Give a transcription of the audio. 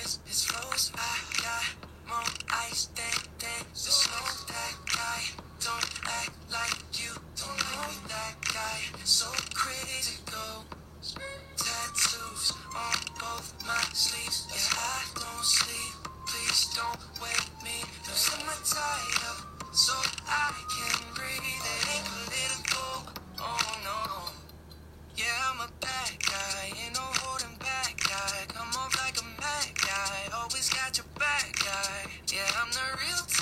his flows. I got more ice than the snow. That guy don't act like you don't know that guy. So crazy go. Tattoos on both my sleeves. Yeah, I don't sleep. Please don't wake me. Losing my tie up so I can breathe. It ain't political. Oh no. Yeah, I'm a bad guy. Ain't no holding back guy. Come off like a mad guy. Always got your back guy. Yeah, I'm the real